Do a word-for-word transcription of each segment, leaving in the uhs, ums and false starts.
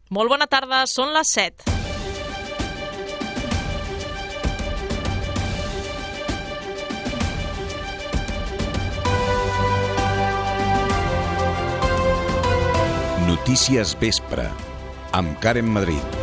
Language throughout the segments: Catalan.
Molt bona tarda, són les set. Notícies Vespre, amb Karen Madrid.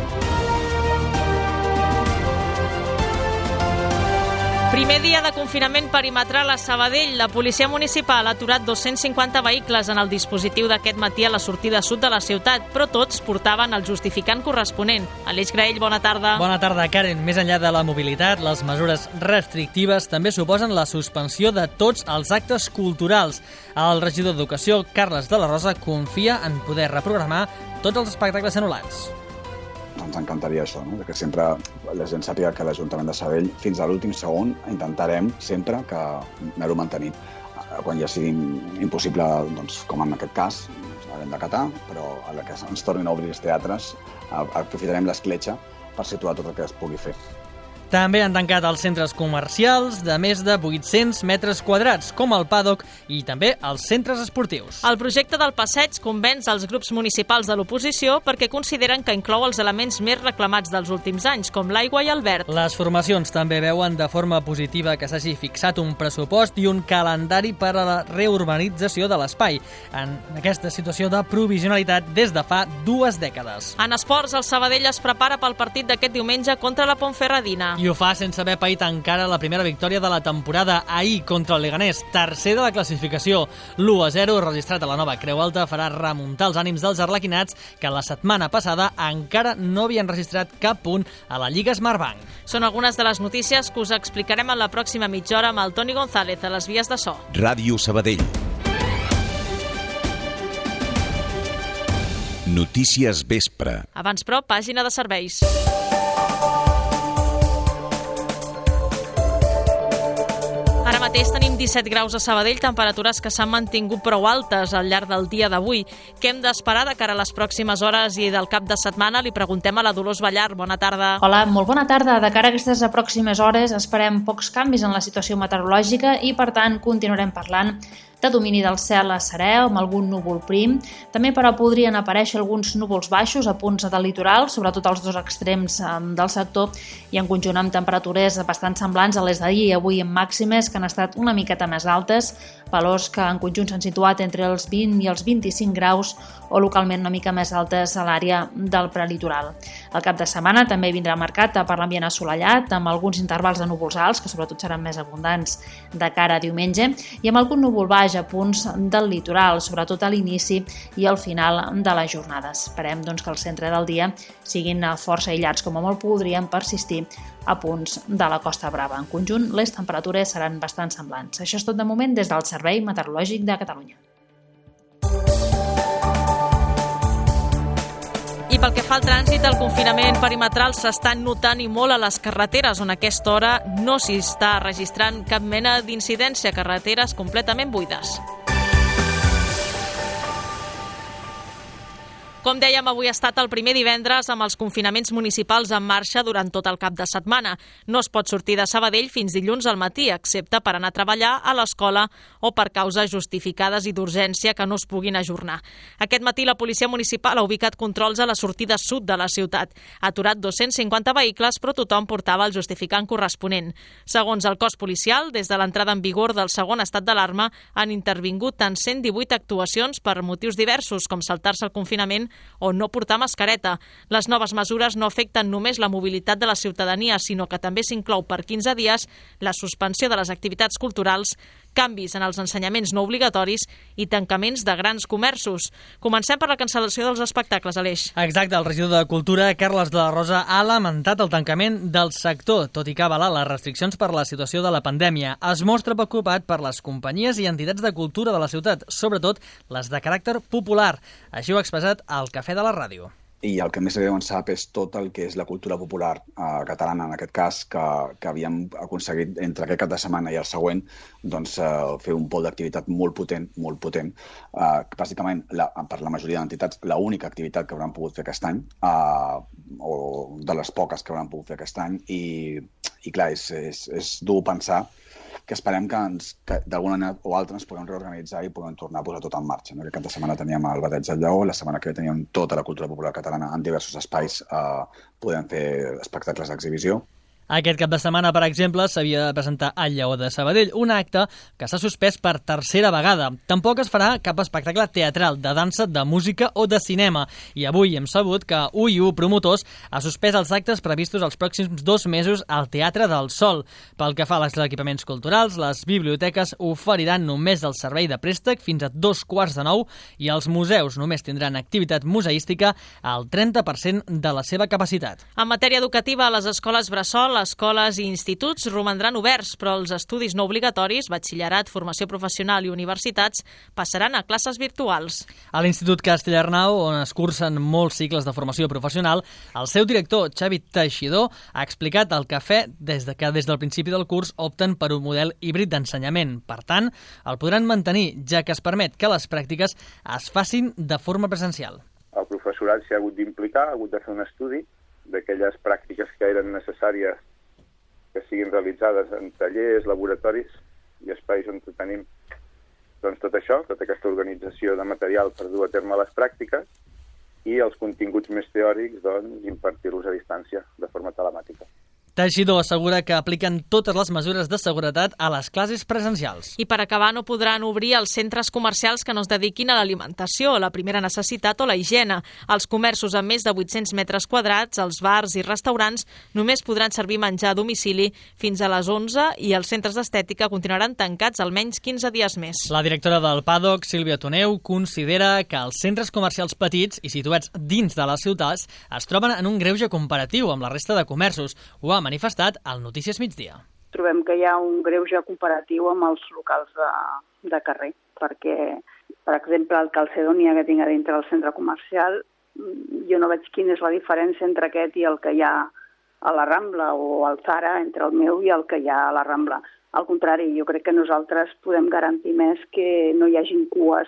Primer dia de confinament perimetral a Sabadell. La policia municipal ha aturat dos-cents cinquanta vehicles en el dispositiu d'aquest matí a la sortida sud de la ciutat, però tots portaven el justificant corresponent. Aleix Graell, bona tarda. Bona tarda, Karen. Més enllà de la mobilitat, les mesures restrictives també suposen la suspensió de tots els actes culturals. El regidor d'Educació, Carles de la Rosa, confia en poder reprogramar tots els espectacles anul·lats. Ens encantaria això, no? Que sempre la gent sàpiga que l'Ajuntament de Sabadell, fins a l'últim segon, intentarem sempre que anar-ho mantenint. Quan ja sigui impossible, doncs, com en aquest cas, ens haurem d'acatar, però a la que ens tornin a obrir els teatres, aprofitarem l'escletxa per situar tot el que es pugui fer. També han tancat els centres comercials de més de vuit-cents metres quadrats, com el Paddock, i també els centres esportius. El projecte del passeig convenç els grups municipals de l'oposició perquè consideren que inclou els elements més reclamats dels últims anys, com l'aigua i el verd. Les formacions també veuen de forma positiva que s'hagi fixat un pressupost i un calendari per a la reurbanització de l'espai, en aquesta situació de provisionalitat des de fa dues dècades. En esports, el Sabadell es prepara pel partit d'aquest diumenge contra la Ponferradina. I ho fa sense haver paït encara la primera victòria de la temporada ahir contra el Leganés, tercer de la classificació. l'u a zero registrat a la nova Creu Alta farà remuntar els ànims dels arlequinats que la setmana passada encara no havien registrat cap punt a la Lliga Smartbank. Són algunes de les notícies que us explicarem en la pròxima mitja hora amb el Toni González a les vies de so. Ràdio Sabadell. Notícies Vespre. Abans, però, pàgina de serveis. Ara mateix tenim disset graus a Sabadell, temperatures que s'han mantingut prou altes al llarg del dia d'avui. Què hem d'esperar de cara a les pròximes hores i del cap de setmana? Li preguntem a la Dolors Ballar. Bona tarda. Hola, molt bona tarda. De cara a aquestes pròximes hores esperem pocs canvis en la situació meteorològica i, per tant, continuarem parlant de domini del cel a serè, amb algun núvol prim. També, però, podrien aparèixer alguns núvols baixos a punts del litoral, sobretot als dos extrems del sector, i en conjunt amb temperatures bastant semblants a les d'ahir i avui en màximes, que han estat una miqueta més altes, valors que en conjunt s'han situat entre els vint i els vint-i-cinc graus o localment una mica més altes a l'àrea del prelitoral. El cap de setmana també vindrà marcat per l'ambient assolellat, amb alguns intervals de núvols alts, que sobretot seran més abundants de cara a diumenge, i amb algun núvol baix a punts del litoral, sobretot a l'inici i al final de les jornades. Esperem doncs, que el centre del dia siguin força aïllats, com a molt podrien persistir a punts de la Costa Brava. En conjunt, les temperatures seran bastant semblants. Això és tot de moment des del Servei Meteorològic de Catalunya. I pel que fa al trànsit, el confinament perimetral s'està notant i molt a les carreteres, on a aquesta hora no s'hi està registrant cap mena d'incidència, carreteres completament buides. Com dèiem, avui ha estat el primer divendres amb els confinaments municipals en marxa durant tot el cap de setmana. No es pot sortir de Sabadell fins dilluns al matí, excepte per anar a treballar a l'escola o per causes justificades i d'urgència que no es puguin ajornar. Aquest matí la policia municipal ha ubicat controls a la sortida sud de la ciutat. Ha aturat dos-cents cinquanta vehicles, però tothom portava el justificant corresponent. Segons el cos policial, des de l'entrada en vigor del segon estat d'alarma han intervingut en cent divuit actuacions per motius diversos, com saltar-se el confinament o no portar mascareta. Les noves mesures no afecten només la mobilitat de la ciutadania, sinó que també s'inclou per quinze dies la suspensió de les activitats culturals, canvis en els ensenyaments no obligatoris i tancaments de grans comerços. Comencem per la cancel·lació dels espectacles, Aleix. Exacte, el regidor de Cultura, Carles de la Rosa, ha lamentat el tancament del sector, tot i que avala les restriccions per la situació de la pandèmia. Es mostra preocupat per les companyies i entitats de cultura de la ciutat, sobretot les de caràcter popular. Així ho ha expressat al Cafè de la Ràdio. I el que més greu en sap és tot el que és la cultura popular eh, catalana, en aquest cas, que, que havíem aconseguit entre aquest cap de setmana i el següent doncs, eh, fer un pol d'activitat molt potent, molt potent. Eh, bàsicament, la, per la majoria d'entitats, l'única activitat que hauran pogut fer aquest any, eh, o de les poques que hauran pogut fer aquest any, i, i clar, és, és, és dur pensar que esperem que, ens, que d'alguna manera o altra ens puguem reorganitzar i puguem tornar a posar tot en marxa. No? Aquest cap de setmana teníem el Bateig del Lleó, la setmana que ve teníem tota la cultura popular catalana en diversos espais, eh, podem fer espectacles d'exhibició. Aquest cap de setmana, per exemple, s'havia de presentar al Lleó de Sabadell, un acte que s'ha suspès per tercera vegada. Tampoc es farà cap espectacle teatral, de dansa, de música o de cinema. I avui hem sabut que U i U Promotors ha suspès els actes previstos els pròxims dos mesos al Teatre del Sol. Pel que fa als equipaments culturals, les biblioteques oferiran només el servei de préstec fins a dos quarts de nou i els museus només tindran activitat museística al trenta per cent de la seva capacitat. En matèria educativa, les escoles bressol, escoles i instituts romandran oberts, però els estudis no obligatoris, batxillerat, formació professional i universitats passaran a classes virtuals. A l'Institut Castellarnau, on es cursen molts cicles de formació professional, el seu director, Xavi Teixidor, ha explicat el cafè des de que des del principi del curs opten per un model híbrid d'ensenyament. Per tant, el podran mantenir, ja que es permet que les pràctiques es facin de forma presencial. El professorat s'ha hagut d'implicar, ha hagut de fer un estudi d'aquelles pràctiques que eren necessàries que siguin realitzades en tallers, laboratoris i espais on tenim doncs, tot això, tota aquesta organització de material per dur a terme les pràctiques i els continguts més teòrics doncs, impartir-los a distància de forma telemàtica. Teixidor assegura que apliquen totes les mesures de seguretat a les classes presencials. I per acabar, no podran obrir els centres comercials que no es dediquin a l'alimentació, la primera necessitat o la higiene. Els comerços amb més de vuit-cents metres quadrats, els bars i restaurants, només podran servir menjar a domicili fins a les onze i els centres d'estètica continuaran tancats almenys quinze dies més. La directora del Paddock, Sílvia Toneu, considera que els centres comercials petits i situats dins de les ciutats es troben en un greuge comparatiu amb la resta de comerços. Ho ha manifestat al Notícies Migdia. Trobem que hi ha un greuge comparatiu amb els locals de, de carrer, perquè, per exemple, el Calcedonia que tinc a dintre del centre comercial, jo no veig quina és la diferència entre aquest i el que hi ha a la Rambla, o el Zara entre el meu i el que hi ha a la Rambla. Al contrari, jo crec que nosaltres podem garantir més que no hi hagin cues,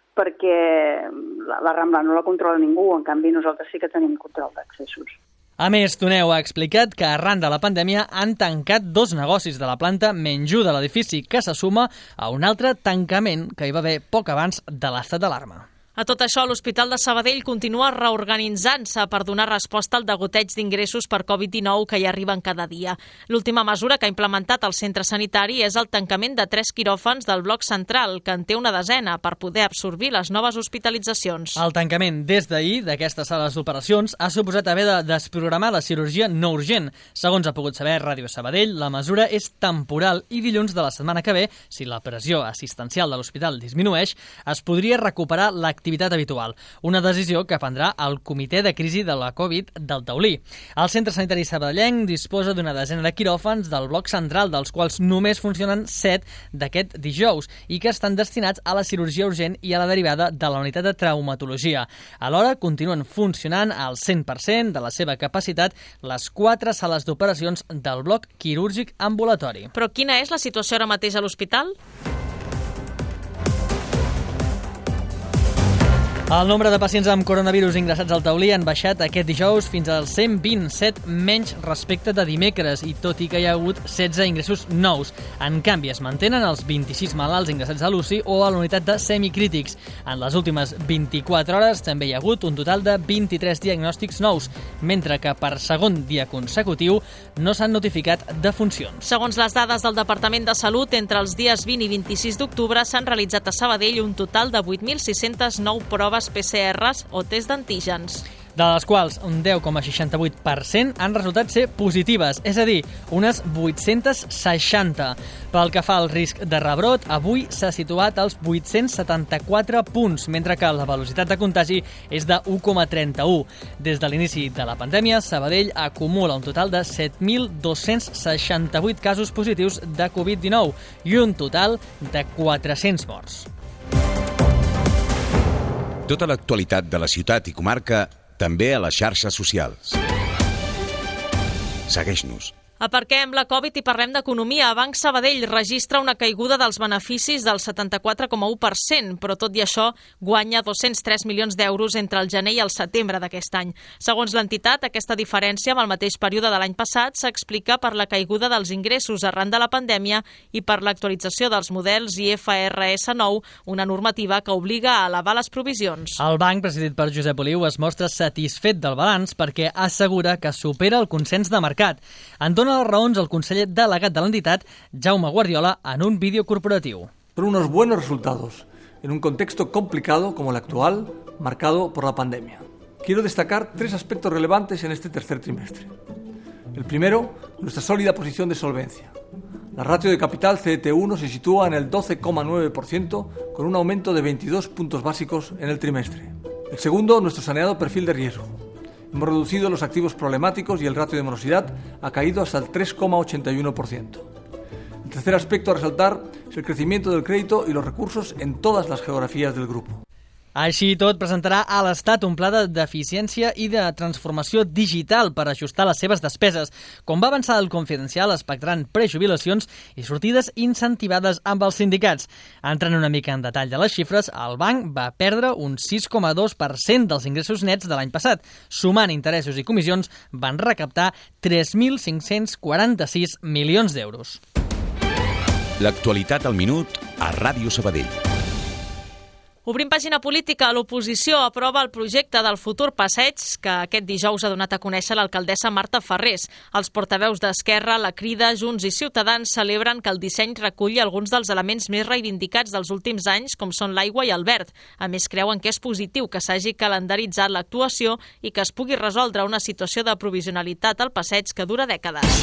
perquè la, la Rambla no la controla ningú, en canvi nosaltres sí que tenim control d'accessos. A més, Toneu ha explicat que arran de la pandèmia han tancat dos negocis de la planta menys u de l'edifici, que se suma a un altre tancament que hi va haver poc abans de l'estat d'alarma. A tot això, l'Hospital de Sabadell continua reorganitzant-se per donar resposta al degoteig d'ingressos per covid dinou que hi arriben cada dia. L'última mesura que ha implementat el centre sanitari és el tancament de tres quiròfans del bloc central, que en té una desena, per poder absorbir les noves hospitalitzacions. El tancament des d'ahir d'aquestes sales d'operacions ha suposat haver de desprogramar la cirurgia no urgent. Segons ha pogut saber Ràdio Sabadell, la mesura és temporal i dilluns de la setmana que ve, si la pressió assistencial de l'hospital disminueix, es podria recuperar l'activitat habitual, una decisió que prendrà el Comitè de Crisi de la Covid del Taulí. El centre sanitari sabadellenc disposa d'una desena de quiròfans del bloc central, dels quals només funcionen set d'aquest dijous i que estan destinats a la cirurgia urgent i a la derivada de la unitat de traumatologia. Alhora, continuen funcionant al cent per cent de la seva capacitat les quatre sales d'operacions del bloc quirúrgic ambulatori. Però quina és la situació ara mateix a l'hospital? El nombre de pacients amb coronavirus ingressats al Taulí han baixat aquest dijous fins als cent vint-set menys respecte de dimecres, i tot i que hi ha hagut setze ingressos nous. En canvi, es mantenen els vint-i-sis malalts ingressats a l'U C I o a la unitat de semicrítics. En les últimes vint-i-quatre hores també hi ha hagut un total de vint-i-tres diagnòstics nous, mentre que per segon dia consecutiu no s'han notificat defuncions. Segons les dades del Departament de Salut, entre els dies vint i vint-i-sis d'octubre s'han realitzat a Sabadell un total de vuit mil sis-centes nou proves P C Rs o test d'antígens, de les quals un deu coma seixanta-vuit per cent han resultat ser positives, és a dir, unes vuit-cents seixanta. Pel que fa al risc de rebrot, avui s'ha situat als vuit-cents setanta-quatre punts, mentre que la velocitat de contagi és de u coma trenta-u. Des de l'inici de la pandèmia, Sabadell acumula un total de set mil dos-cents seixanta-vuit casos positius de covid dinou i un total de quatre-cents morts. Tota l'actualitat de la ciutat i comarca també a les xarxes socials. Segueix-nos Aparquem la Covid i parlem d'economia. Banc Sabadell registra una caiguda dels beneficis del setanta-quatre coma u per cent, però tot i això guanya dos-cents tres milions d'euros entre el gener i el setembre d'aquest any. Segons l'entitat, aquesta diferència amb el mateix període de l'any passat s'explica per la caiguda dels ingressos arran de la pandèmia i per l'actualització dels models I F R S nou, una normativa que obliga a elevar les provisions. El banc, presidit per Josep Oliu, es mostra satisfet del balanç perquè assegura que supera el consens de mercat. En dona les raons el conseller delegat de l'entitat, Jaume Guardiola, en un vídeo corporatiu. Son unos buenos resultados en un contexto complicado como el actual, marcado por la pandemia. Quiero destacar tres aspectos relevantes en este tercer trimestre. El primero, nuestra sólida posición de solvencia. La ratio de capital C E T uno se sitúa en el doce coma nueve por ciento con un aumento de veintidós puntos básicos en el trimestre. El segundo, nuestro saneado perfil de riesgo. Hemos reducido los activos problemáticos y el ratio de morosidad ha caído hasta el tres coma ochenta y uno por ciento. El tercer aspecto a resaltar es el crecimiento del crédito y los recursos en todas las geografías del grupo. Així i tot, presentarà a l'Estat un pla d'eficiència i de transformació digital per ajustar les seves despeses. Com va avançar el Confidencial, es pactaran prejubilacions i sortides incentivades amb els sindicats. Entrant una mica en detall de les xifres, el banc va perdre un sis coma dos per cent dels ingressos nets de l'any passat. Sumant interessos i comissions, van recaptar tres mil cinc-cents quaranta-sis milions d'euros. L'actualitat al minut a Ràdio Sabadell. Obrim pàgina política. L'oposició aprova el projecte del futur passeig que aquest dijous ha donat a conèixer l'alcaldessa Marta Ferrés. Els portaveus d'Esquerra, La Crida, Junts i Ciutadans celebren que el disseny reculli alguns dels elements més reivindicats dels últims anys, com són l'aigua i el verd. A més, creuen que és positiu que s'hagi calendaritzat l'actuació i que es pugui resoldre una situació de provisionalitat al passeig que dura dècades.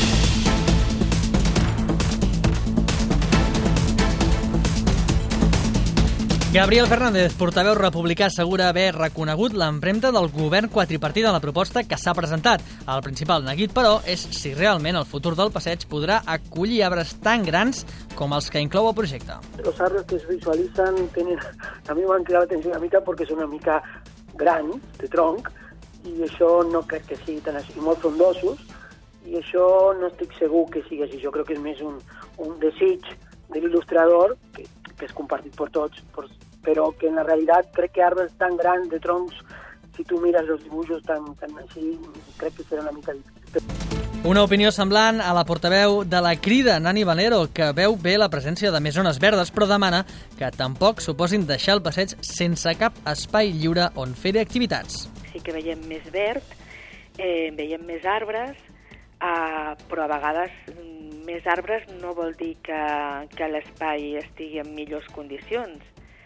Gabriel Fernández, portaveu republicà, assegura haver reconegut l'empremta del govern quadripartit en la proposta que s'ha presentat. El principal neguit, però, és si realment el futur del passeig podrà acollir arbres tan grans com els que inclou el projecte. Los arbres que es visualizan tienen, a mi m'han cridat l'atenció una mica perquè són una mica grans, de tronc, i això no crec que sigui tan així, molt frondosos, i això no estic segur que sigui així. Jo crec que és més un, un desig de l'il·lustrador que, que és compartit per tots, però que en la realitat crec que arbres tan grans de troncs, si tu mires els dibuixos tan, tan així, crec que serà una mica difícil. Una opinió semblant a la portaveu de La Crida, Nani Valero, que veu bé la presència de més zones verdes, però demana que tampoc suposin deixar el passeig sense cap espai lliure on fer activitats. Sí que veiem més verd, eh, veiem més arbres, eh, però a vegades més arbres no vol dir que, que l'espai estigui en millors condicions.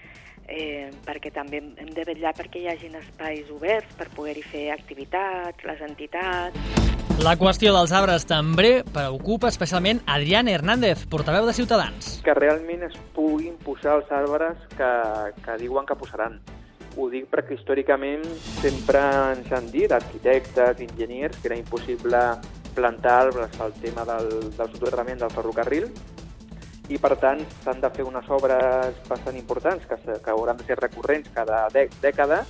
Eh, perquè també hem de vetllar perquè hi hagin espais oberts per poder-hi fer activitats, les entitats. La qüestió dels arbres també preocupa especialment Adrián Hernández, portaveu de Ciutadans. Que realment es puguin posar els arbres que, que diuen que posaran. Ho dic perquè històricament sempre ens han dit, arquitectes, enginyers, que era impossible plantar arbres al tema del, del soterrament del ferrocarril, i per tant s'han de fer unes obres bastant importants que, que hauran de ser recurrents cada dècada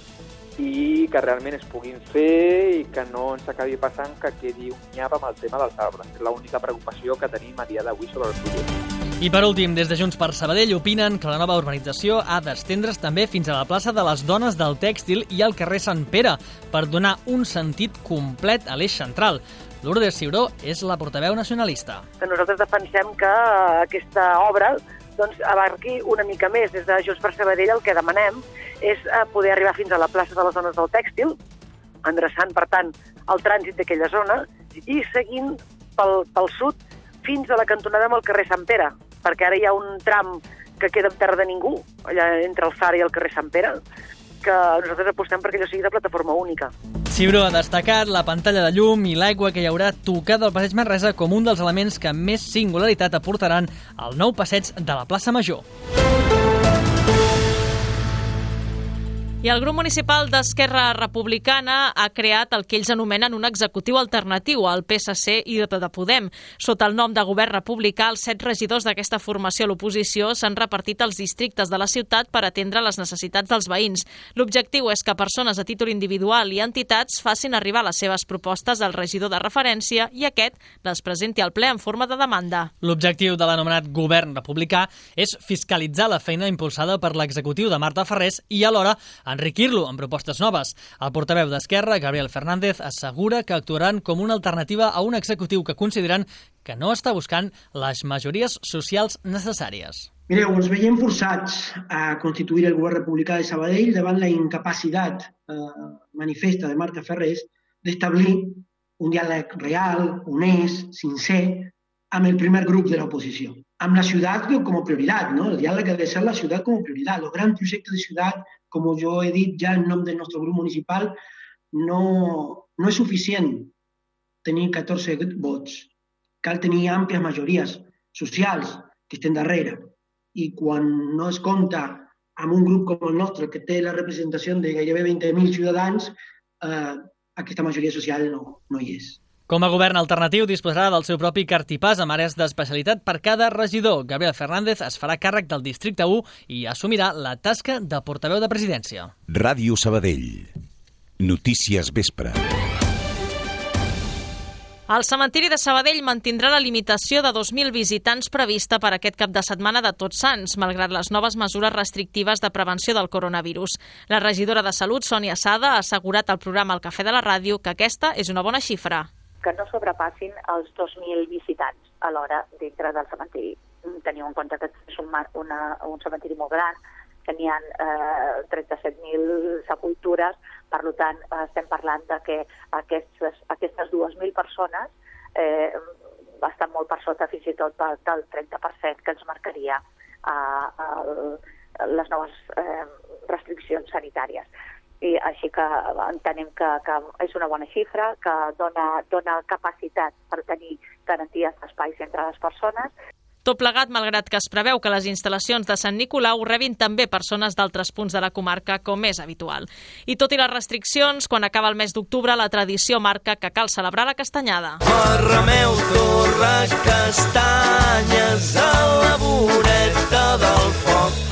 i que realment es puguin fer i que no ens acabi passant que quedi un nyap amb el tema dels arbres. És l'única preocupació que tenim a dia d'avui sobre el futur. I per últim, des de Junts per Sabadell opinen que la nova urbanització ha d'estendre's també fins a la plaça de les Dones del Tèxtil i al carrer Sant Pere per donar un sentit complet a l'eix central. Lourdes Ciuró és la portaveu nacionalista. Nosaltres defensem que aquesta obra doncs, abarqui una mica més. Des de Junts per Sabadell el que demanem és poder arribar fins a la plaça de les Dones del Tèxtil, endreçant, per tant, el trànsit d'aquella zona i seguint pel, pel sud fins a la cantonada amb el carrer Sant Pere, perquè ara hi ha un tram que queda en terra de ningú, allà entre el Far i el carrer Sant Pere, que nosaltres apostem perquè allò sigui de plataforma única. Ciuró ha destacat la pantalla de llum i l'aigua que hi haurà tocada al Passeig Manresa com un dels elements que més singularitat aportaran al nou passeig de la plaça Major. I el grup municipal d'Esquerra Republicana ha creat el que ells anomenen un executiu alternatiu al P S C i de Podem. Sota el nom de govern republicà, els set regidors d'aquesta formació a l'oposició s'han repartit als districtes de la ciutat per atendre les necessitats dels veïns. L'objectiu és que persones a títol individual i entitats facin arribar les seves propostes al regidor de referència i aquest les presenti al ple en forma de demanda. L'objectiu de l'anomenat govern republicà és fiscalitzar la feina impulsada per l'executiu de Marta Ferrés i alhora enriquir-lo amb propostes noves. El portaveu d'Esquerra, Gabriel Fernández, assegura que actuaran com una alternativa a un executiu que consideren que no està buscant les majories socials necessàries. Mireu, ens veiem forçats a constituir el govern republicà de Sabadell davant la incapacitat eh, manifesta de Marta Ferrés d'establir un diàleg real, honest, sincer, amb el primer grup de l'oposició. Amb la ciutat com a prioritat, ¿no? El diàleg ha de ser la ciutat com a prioritat. El gran projecte de ciutat, como yo he dit ja en nom del nostre grup municipal, no, no és suficient tenir catorze vots. Cal tenir àmplies majories socials que estem darrere. I quan no es compta amb un grup com el nostre, que té la representació de gairebé vint mil ciutadans, eh, aquesta majoria social no, no hi és. Com a govern alternatiu disposarà del seu propi cartipàs amb àrees d'especialitat per cada regidor. Gabriel Fernández es farà càrrec del districte u i assumirà la tasca de portaveu de presidència. Ràdio Sabadell. Notícies vespre. El cementiri de Sabadell mantindrà la limitació de dos mil visitants prevista per aquest cap de setmana de Tots Sants, malgrat les noves mesures restrictives de prevenció del coronavirus. La regidora de Salut, Sònia Sada, ha assegurat al programa El Cafè de la Ràdio que aquesta és una bona xifra. Que no sobrepassin els dos mil visitants a l'hora dintre del cementiri. Teniu en compte que és un, una, un cementiri molt gran, que n'hi ha eh, trenta-set mil sepultures, per tant estem parlant de que aquestes, aquestes dues mil persones eh, estan molt per sota fins i tot del trenta per cent que ens marcaria eh, el, les noves eh, restriccions sanitàries. I així que entenem que, que és una bona xifra, que dona, dona capacitat per tenir garanties d'espais entre les persones. Tot plegat, malgrat que es preveu que les instal·lacions de Sant Nicolau rebin també persones d'altres punts de la comarca, com és habitual. I tot i les restriccions, quan acaba el mes d'octubre, la tradició marca que cal celebrar la castanyada. Arremeu, torre, castanyes a la voreta del foc.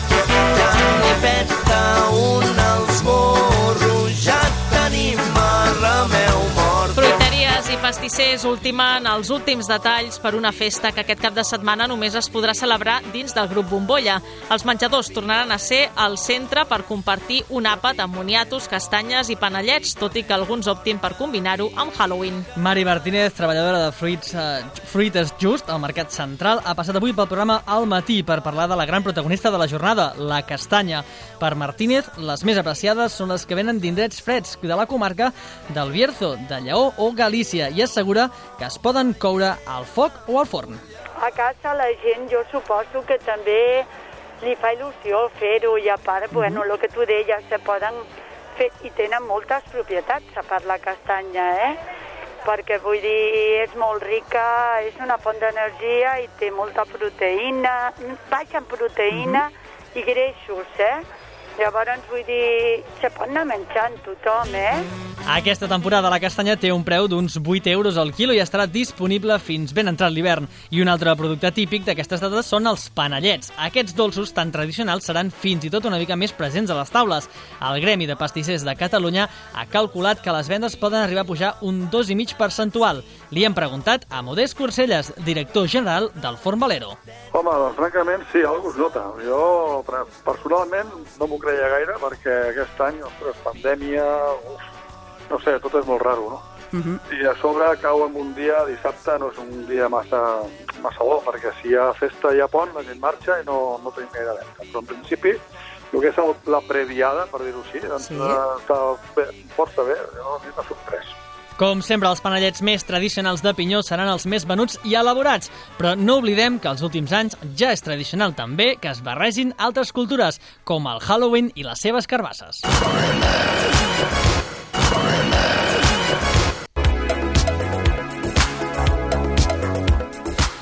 Ja n'hi peta un als morros, ja tenim arremeu mort. Fruiteries i pastissers ultimen els últims detalls per una festa que aquest cap de setmana només es podrà celebrar dins del grup Bombolla. Els menjadors tornaran a ser al centre per compartir un àpat amb moniatos, castanyes i panellets, tot i que alguns optin per combinar-ho amb Halloween. Mari Martínez, treballadora de Fruits, uh, Fruiters Just, al Mercat Central, ha passat avui pel programa Al Matí per parlar de la gran protagonista de la jornada, la castanya. Per Martínez, les més apreciades són les que venen d'indrets freds de la comarca del Bierzo, de Lleó o Galícia, i assegura que es poden coure al foc o al forn. A casa la gent jo suposo que també li fa il·lusió fer-ho i a part, mm-hmm. bueno, el que tu deies, se poden fer i tenen moltes propietats a part la castanya, eh? Perquè vull dir, és molt rica, és una font d'energia i té molta proteïna, baixa en proteïna mm-hmm. i greixos, eh? Llavors, vull dir, se pot anar menjant tothom, eh? Aquesta temporada la castanya té un preu d'uns vuit euros al quilo i estarà disponible fins ben entrat l'hivern. I un altre producte típic d'aquestes dates són els panellets. Aquests dolços tan tradicionals seran fins i tot una mica més presents a les taules. El Gremi de Pastissers de Catalunya ha calculat que les vendes poden arribar a pujar un dos i mig percentual. Li hem preguntat a Modest Corcelles, director general del Forn Valero. Home, doncs francament sí, algú es nota. Jo personalment no m'ho creia gaire perquè aquest any, ostres, pandèmia, uf, no sé, tot és molt raro, no? Uh-huh. I a sobre cau en un dia, dissabte, no és un dia massa, massa bo, perquè si hi ha festa i hi ha pont, la gent marxa i no, no tenim gaire venda. Però en principi, el que és el, la previada, per dir-ho així, doncs, sí. està bé, força bé, no? A mi m'ha sorprès. Com sempre, els panellets més tradicionals de pinyó seran els més venuts i elaborats, però no oblidem que els últims anys ja és tradicional també que es barregin altres cultures, com el Halloween i les seves carbasses.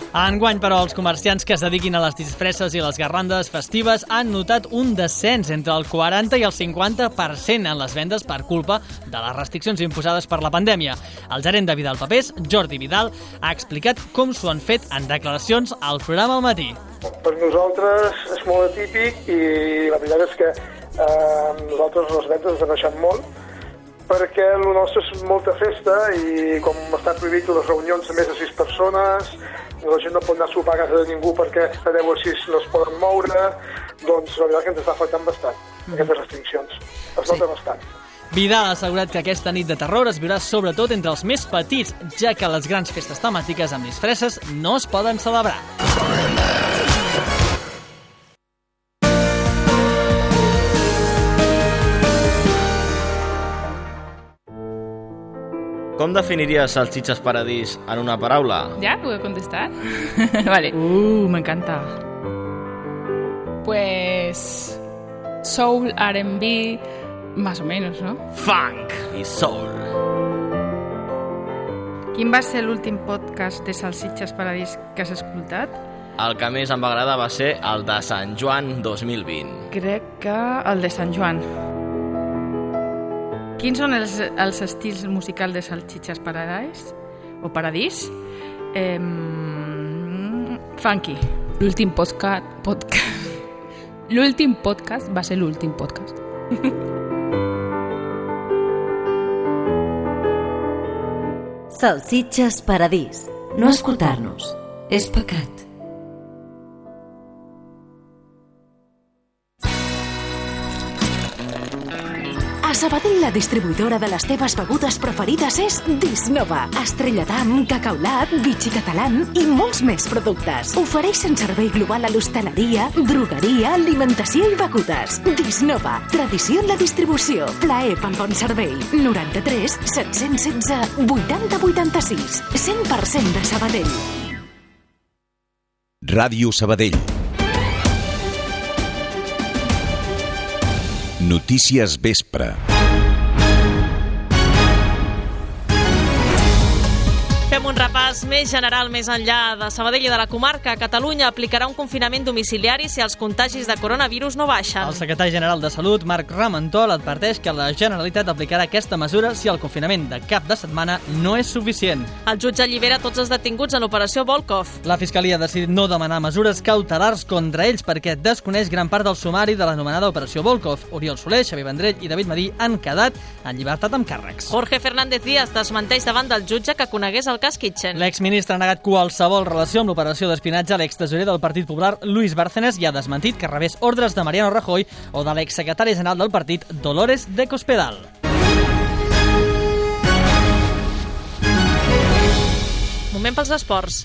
Enguany, però, els comerciants que es dediquin a les disfresses i les garrandes festives han notat un descens entre el quaranta i el cinquanta per cent en les vendes per culpa de les restriccions imposades per la pandèmia. El gerent de Vidal Papers, Jordi Vidal, ha explicat com s'ho han fet en declaracions al programa al matí. Per nosaltres és molt atípic i la veritat és que eh, nosaltres les vendes ens han baixat molt perquè el nostre és molta festa i com està prohibit les reunions de més de sis persones, la gent no pot anar a sopar a casa de ningú perquè de deu a sis no es poden moure, doncs la veritat que ens està afectant bastant, mm. aquestes restriccions. Es nota sí. bastant. Vidal ha assegurat que aquesta nit de terror es viurà sobretot entre els més petits, ja que les grans festes temàtiques amb disfresses no es poden celebrar. Com definiries Salchichas Paradís en una paraula? ¿Ya? ¿Puedo contestar? Vale. Uh, me encanta. Pues... soul, R and B... más o menos, ¿no? Funk i soul. Quin va ser l'últim podcast de Salchichas Paradís que has escoltat? El que més em va agradar va ser el de Sant Joan dos mil vint. Crec que el de Sant Joan. Quins són els, els estils musicals de Salchichas Paradís? O Paradís? Eh, funky. L'últim podcast... podcast. L'últim podcast va ser l'últim podcast. Salchichas Paradís. No escoltar-nos és pecat. A Sabadell, la distribuïdora de les teves begudes preferides és Disnova. Estrella d'Am, Cacaulat, Vichy Catalán i molts més productes. Ofereixen servei global a l'hostaleria, drogueria, alimentació i begudes. Disnova. Tradició en la distribució. Plaer pel bon servei. noranta-tres set-cents setze vuitanta vuitanta-sis. cent per cent de Sabadell. Ràdio Sabadell. Notícies Vespre. Fem un repàs més general més enllà de Sabadell i de la comarca. Catalunya aplicarà un confinament domiciliari si els contagis de coronavirus no baixen. El secretari general de Salut, Marc Ramentol, adverteix que la Generalitat aplicarà aquesta mesura si el confinament de cap de setmana no és suficient. El jutge allibera tots els detinguts en l'operació Volkov. La Fiscalia ha decidit no demanar mesures cautelars contra ells perquè desconeix gran part del sumari de l'anomenada operació Volkov. Oriol Soler, Xavier Vendrell i David Madí han quedat en llibertat amb càrrecs. Jorge Fernández Díaz desmenteix davant del jutge que conegués el cas Kitchen. L'exministre ha negat qualsevol relació amb l'operació d'espionatge a l'extesorer del Partit Popular, Luis Bárcenas, i ha desmentit que rebés ordres de Mariano Rajoy o de l'exsecretari general del partit, Dolores de Cospedal. Moment pels esports.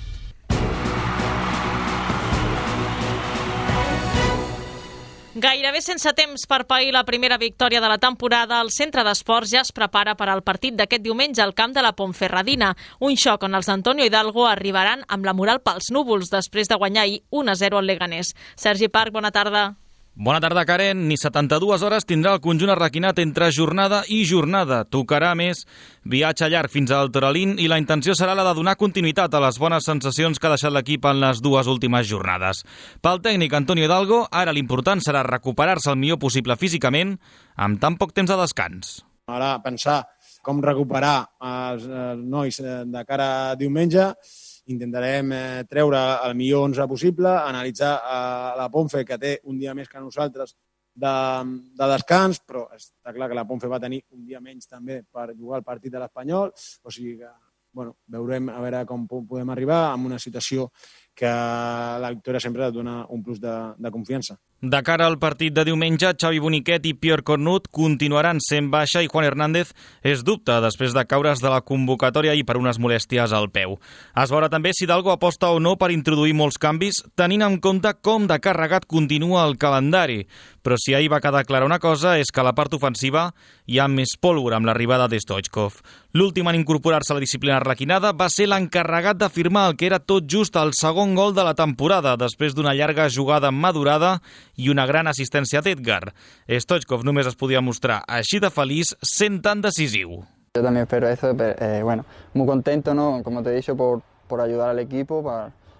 Gairebé sense temps per pair la primera victòria de la temporada, el centre d'esports ja es prepara per al partit d'aquest diumenge al camp de la Ponferradina. Un xoc on els Antonio Hidalgo arribaran amb la moral pels núvols després de guanyar ahir un a zero al Leganés. Sergi Parc, bona tarda. Bona tarda, Karen. Ni setanta-dues hores tindrà el conjunt arraquinat entre jornada i jornada. Tocarà més viatge llarg fins al Toralín i la intenció serà la de donar continuïtat a les bones sensacions que ha deixat l'equip en les dues últimes jornades. Pel tècnic Antonio Hidalgo, ara l'important serà recuperar-se el millor possible físicament amb tan poc temps de descans. Ara pensar com recuperar els, els nois de cara a diumenge. Intentarem eh, treure el millor onze possible, analitzar eh, la Ponfe, que té un dia més que nosaltres de, de descans, però està clar que la Ponfe va tenir un dia menys també per jugar el partit de l'Espanyol, o sigui que bueno, veurem a veure com podem arribar en una situació que la victòria sempre dona un plus de, de confiança. De cara al partit de diumenge, Xavi Boniquet i Pierre Cornut continuaran sent baixa i Juan Hernández és dubte després de caure's de la convocatòria i per unes molèsties al peu. Es veurà també si Hidalgo aposta o no per introduir molts canvis, tenint en compte com de carregat continua el calendari. Però si ahir va quedar clara una cosa és que a la part ofensiva hi ha més pólvora amb l'arribada de Stoichkov. L'últim en incorporar-se a la disciplina arlequinada va ser l'encarregat de firmar el que era tot just el segon gol de la temporada, després d'una llarga jugada madurada i una gran assistència d'Edgar. Stoichkov només es podia mostrar així de feliç sent tan decisiu. Yo también espero eso, pero, eh, bueno, muy contento, ¿no? Como te he dicho, por, por ayudar al equipo, para,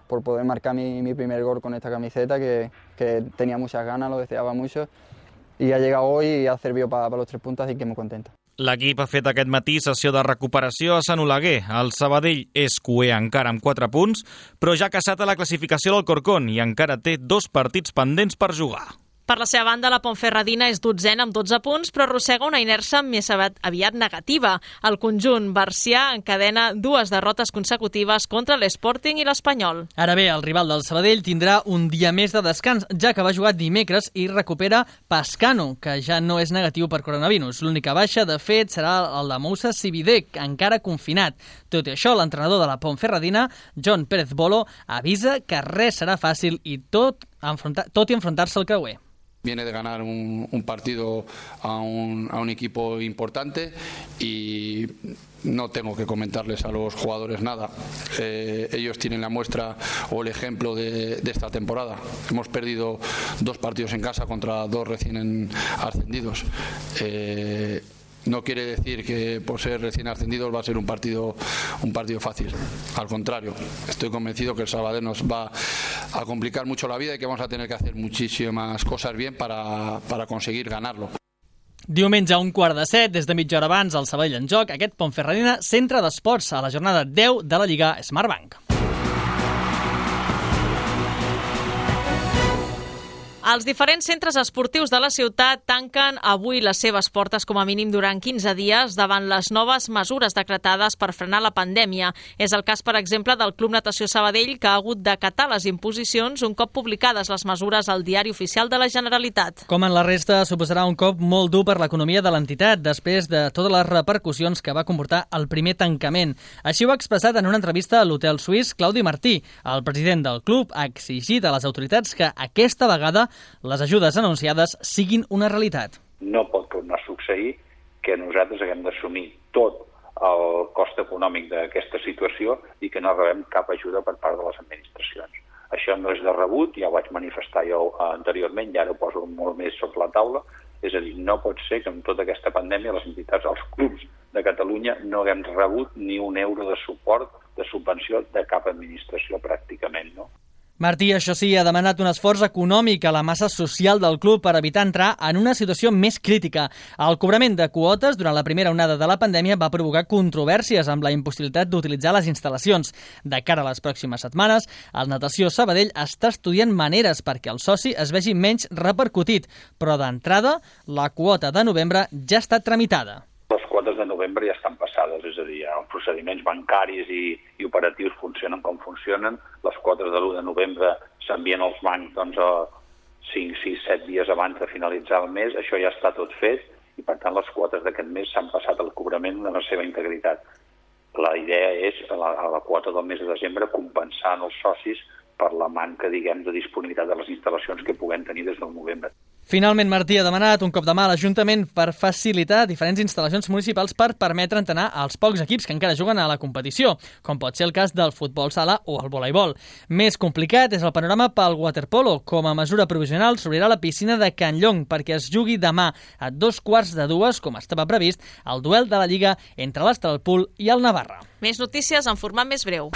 por poder marcar mi, mi primer gol con esta camiseta, que, que tenía muchas ganas, lo deseaba mucho, y ha llegado hoy y ha servido para pa los tres puntos, así que muy contento. L'equip ha fet aquest matí sessió de recuperació a Sant Oleguer. El Sabadell és cuer encara amb quatre punts, però ja ha caçat a la classificació del Corcón i encara té dos partits pendents per jugar. Per la seva banda, la Ponferradina és dotzena amb dotze punts, però arrossega una inèrcia més aviat negativa. El conjunt bercià encadena dues derrotes consecutives contra l'Sporting i l'Espanyol. Ara bé, el rival del Sabadell tindrà un dia més de descans, ja que va jugar dimecres i recupera Pascano, que ja no és negatiu per coronavirus. L'única baixa, de fet, serà el de Moussa Sibidek, encara confinat. Tot i això, l'entrenador de la Ponferradina, John Pérez Bolo, avisa que res serà fàcil i tot, enfrontar, tot i enfrontar-se al creuer. Viene de ganar un, un partido a un, a un equipo importante y no tengo que comentarles a los jugadores nada. Eh, ellos tienen la muestra o el ejemplo de, de esta temporada. Hemos perdido dos partidos en casa contra dos recién ascendidos. Eh, No quiere decir que por ser recién ascendidos va a ser un partido, un partido fácil. Al contrario, estoy convencido que el Sabadell nos va a complicar mucho la vida y que vamos a tener que hacer muchísimas cosas bien para, para conseguir ganarlo. Diumenge a un quart de set, des de mitja hora abans, al Sabadell en joc, aquest Ponferradina Centre d'Esports a la jornada deu de la Lliga Smartbank. Els diferents centres esportius de la ciutat tanquen avui les seves portes com a mínim durant quinze dies davant les noves mesures decretades per frenar la pandèmia. És el cas, per exemple, del Club Natació Sabadell, que ha hagut d'acatar les imposicions un cop publicades les mesures al Diari Oficial de la Generalitat. Com en la resta, suposarà un cop molt dur per l'economia de l'entitat després de totes les repercussions que va comportar el primer tancament. Així ho ha expressat en una entrevista a l'Hotel Suís Claudi Martí. El president del club ha exigit a les autoritats que aquesta vegada les ajudes anunciades siguin una realitat. No pot tornar a succeir que nosaltres haguem d'assumir tot el cost econòmic d'aquesta situació i que no rebem cap ajuda per part de les administracions. Això no és de rebut, ja ho vaig manifestar jo anteriorment i ara ho poso molt més sobre la taula. És a dir, no pot ser que amb tota aquesta pandèmia les entitats, els clubs de Catalunya no haguem rebut ni un euro de suport, de subvenció de cap administració pràcticament, no? Martí, això sí, ha demanat un esforç econòmic a la massa social del club per evitar entrar en una situació més crítica. El cobrament de quotes durant la primera onada de la pandèmia va provocar controvèrsies amb la impossibilitat d'utilitzar les instal·lacions. De cara a les pròximes setmanes, el Natació Sabadell està estudiant maneres perquè el soci es vegi menys repercutit, però d'entrada, la quota de novembre ja està tramitada. Les quotes de novembre ja estan passades, és a dir, els procediments bancaris i, i operatius funcionen com funcionen. Les quotes de l'u de novembre s'envien als bancs doncs, a cinc, sis, set dies abans de finalitzar el mes. Això ja està tot fet i, per tant, les quotes d'aquest mes s'han passat al cobrament de la seva integritat. La idea és, a la, a la quota del mes de desembre, compensar els socis per la manca, diguem, de disponibilitat de les instal·lacions que puguem tenir des del novembre. Finalment, Martí ha demanat un cop de mà a l'Ajuntament per facilitar diferents instal·lacions municipals per permetre entrenar als pocs equips que encara juguen a la competició, com pot ser el cas del futbol sala o el voleibol. Més complicat és el panorama pel waterpolo. Com a mesura provisional s'obrirà la piscina de Can Llong perquè es jugui demà a dos quarts de dues, com estava previst, el duel de la Lliga entre l'Estralpul i el Navarra. Més notícies en format més breu.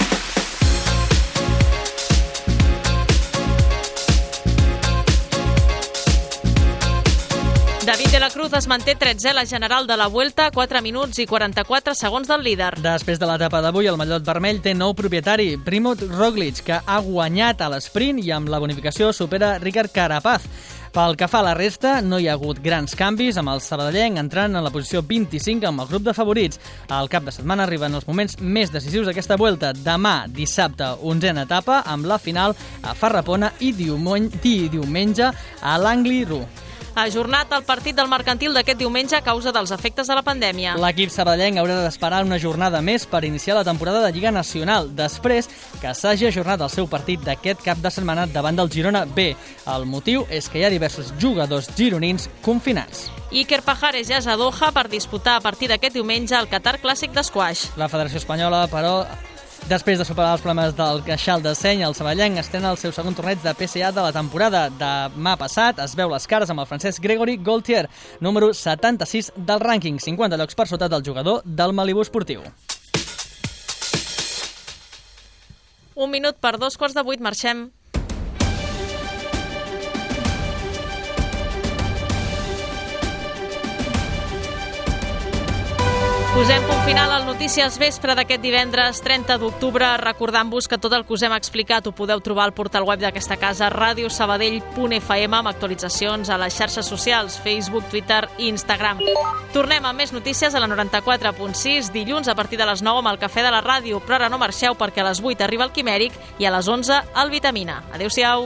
David de la Cruz es manté tretzè a la general de la Vuelta, quatre minuts i quaranta-quatre segons del líder. Després de l'etapa d'avui, el mallot vermell té nou propietari, Primo Roglic, que ha guanyat a l'esprint i amb la bonificació supera Ricard Carapaz. Pel que fa a la resta, no hi ha hagut grans canvis, amb el sabadellenc entrant en la posició vint-i-cinc amb el grup de favorits. Al cap de setmana arriben els moments més decisius d'aquesta Vuelta. Demà, dissabte, onzena etapa, amb la final a Farrapona i diumenge a l'Angliru. Ha ajornat el partit del Mercantil d'aquest diumenge a causa dels efectes de la pandèmia. L'equip sabadellenc haurà d'esperar una jornada més per iniciar la temporada de Lliga Nacional, després que s'hagi ajornat el seu partit d'aquest cap de setmana davant del Girona B. El motiu és que hi ha diversos jugadors gironins confinats. Iker Pajares ja és a Doha per disputar a partir d'aquest diumenge el Qatar Clàssic d'Esquaix. La Federació Espanyola, però, després de superar els problemes del queixal de seny, el sabadellenc estrena el seu segon torneig de P C A de la temporada. Demà passat es veu les cares amb el francès Gregory Gaultier, número setanta-sis del rànquing, cinquanta llocs per sota del jugador del Malibu Esportiu. Un minut per dos quarts de vuit, marxem. Posem punt final al Notícies Vespre d'aquest divendres trenta d'octubre, recordant-vos que tot el que us hem explicat ho podeu trobar al portal web d'aquesta casa, radio sabadell punt f m, amb actualitzacions a les xarxes socials, Facebook, Twitter i Instagram. Tornem amb més notícies a la noranta-quatre punt sis, dilluns a partir de les nou amb el Cafè de la Ràdio, però ara no marxeu perquè a les vuit arriba el Quimèric i a les onze el Vitamina. Adéu-siau.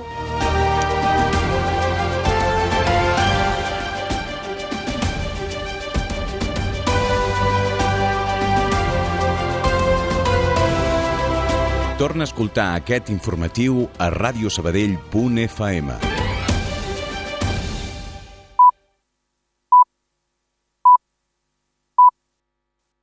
Torna a escoltar aquest informatiu a radio sabadell punt f m.